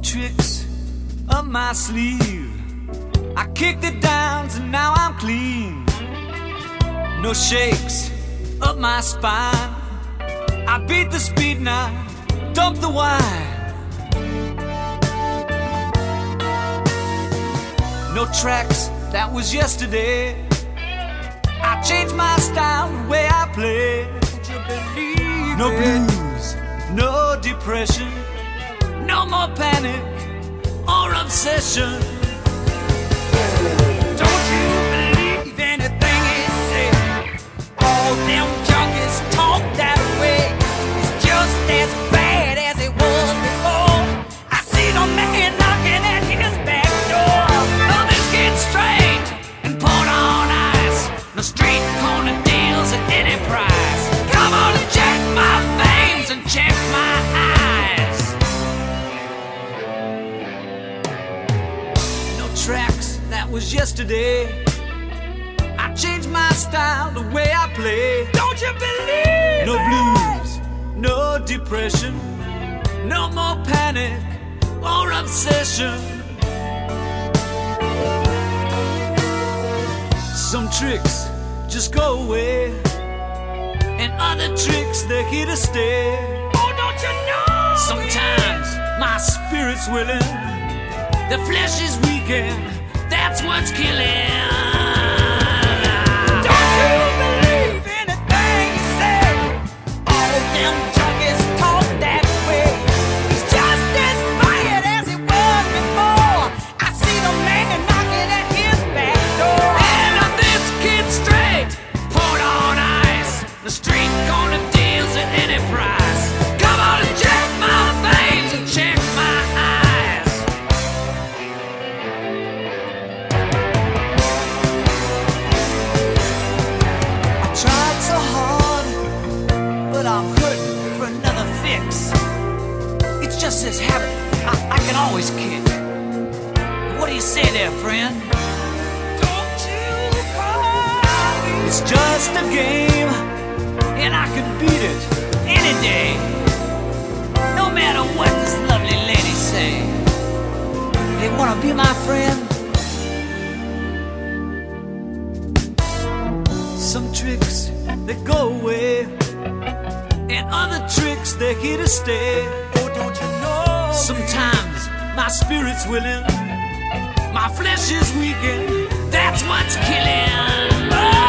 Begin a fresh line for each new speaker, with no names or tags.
tricks up my sleeve. I kicked it down, so now I'm clean. No shakes up my spine. I beat the speed now, dump the wine. No tracks, that was yesterday. I changed my style, the way I play. Don't you believe no blues, no depression, no more panic or obsession. Don't you believe anything he said? All them junkies talk that way. It's just as bad as it was before. I see the man knocking at his back door. The biscuit straight and poured on ice. No street corner deals at any price. Come on and check my veins and check my eyes. No tracks, that was yesterday. I changed my style, the way I play. Don't you believe no blues, no depression, no more panic or obsession. Some tricks just go away, and other tricks, they're here to stay. Oh, don't you know? Sometimes my spirit's willing, the flesh is weakened, that's what's killing. Don't you believe anything you say? All them junkies talk that way. It's just as bad as it was before. I see the man knocking at his back door. And a biscuit straight, poured on ice. The street corner deals at any price. Come on and check my veins and check my eyes. I tried so hard, but I'm hurting for another fix. It's just this habit I can always kick. What do you say there, friend? Don't you call me. It's just a game, and I can beat it any day. No matter what this lovely lady say. They wanna be my friend? Some tricks, they go away, and other tricks, they're here to stay. Oh, don't you know? Sometimes my spirit's willing, my flesh is weakened, that's what's killing. Oh!